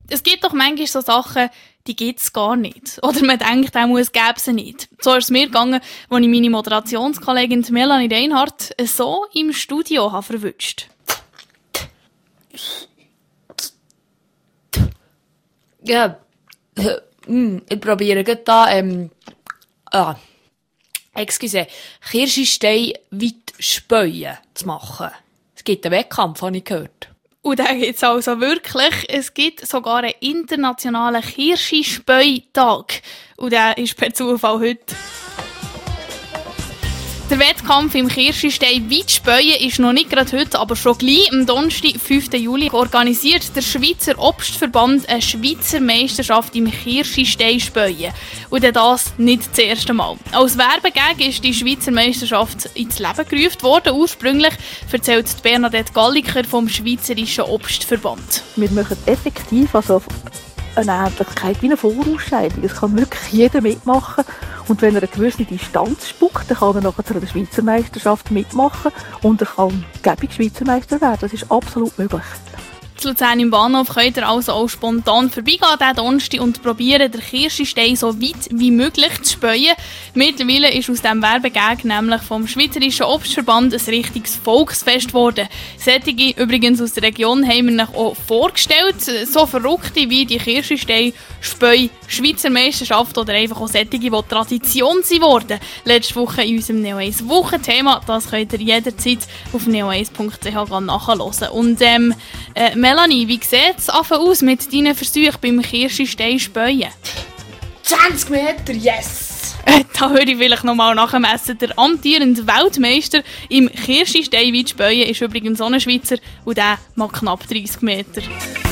Es gibt doch manchmal so Sachen, die gibt es gar nicht. Oder man denkt, es gäbe sie nicht. So ist es mir gegangen, als ich meine Moderationskollegin Melanie Reinhardt so im Studio verwünscht. Ja, ich probiere gerade da, Kirschenstein weit späuen zu machen. Es gibt einen Wettkampf, habe ich gehört. Und den gibt es also wirklich. Es gibt sogar einen internationalen Kirschenspäutag. Und der ist per Zufall heute. Der Wettkampf im Kirschenstein weit späuen ist noch nicht gerade heute, aber schon gleich am Donnerstag, 5. Juli, organisiert der Schweizer Obstverband eine Schweizer Meisterschaft im Kirschenstein späuen. Und das nicht das erste Mal. Als Werbegag ist die Schweizer Meisterschaft ins Leben gerufen worden. Ursprünglich erzählt Bernadette Galliker vom Schweizerischen Obstverband. Wir machen effektiv eine Ähnlichkeit wie eine Vorausscheidung. Es kann wirklich jeder mitmachen. Und wenn er eine gewisse Distanz spuckt, dann kann er nachher zu einer Schweizer Meisterschaft mitmachen und er kann gäbig Schweizer Meister werden. Das ist absolut möglich. In Luzern im Bahnhof könnt ihr also auch spontan vorbeigehen diesen Donnerstag und probieren, den Kirschenstein so weit wie möglich zu späuen. Mittlerweile ist aus diesem Werbegag nämlich vom Schweizerischen Obstverband ein richtiges Volksfest geworden. Solche übrigens aus der Region haben wir euch auch vorgestellt. So Verrückte wie die Kirschenstein-Späu, Schweizer Meisterschaft oder einfach auch solche, die Tradition geworden. Letzte Woche in unserem Neo 1 Wochenthema. Das könnt ihr jederzeit auf neo1.ch nachhören. Und Melanie, wie sieht es aus mit deinen Versuchen beim Kirschenstein späuen? 20 Meter, yes! Da würde ich vielleicht noch mal nachmessen. Der amtierende Weltmeister im Kirschenstein späuen ist übrigens so ein Schweizer und der mag knapp 30 Meter.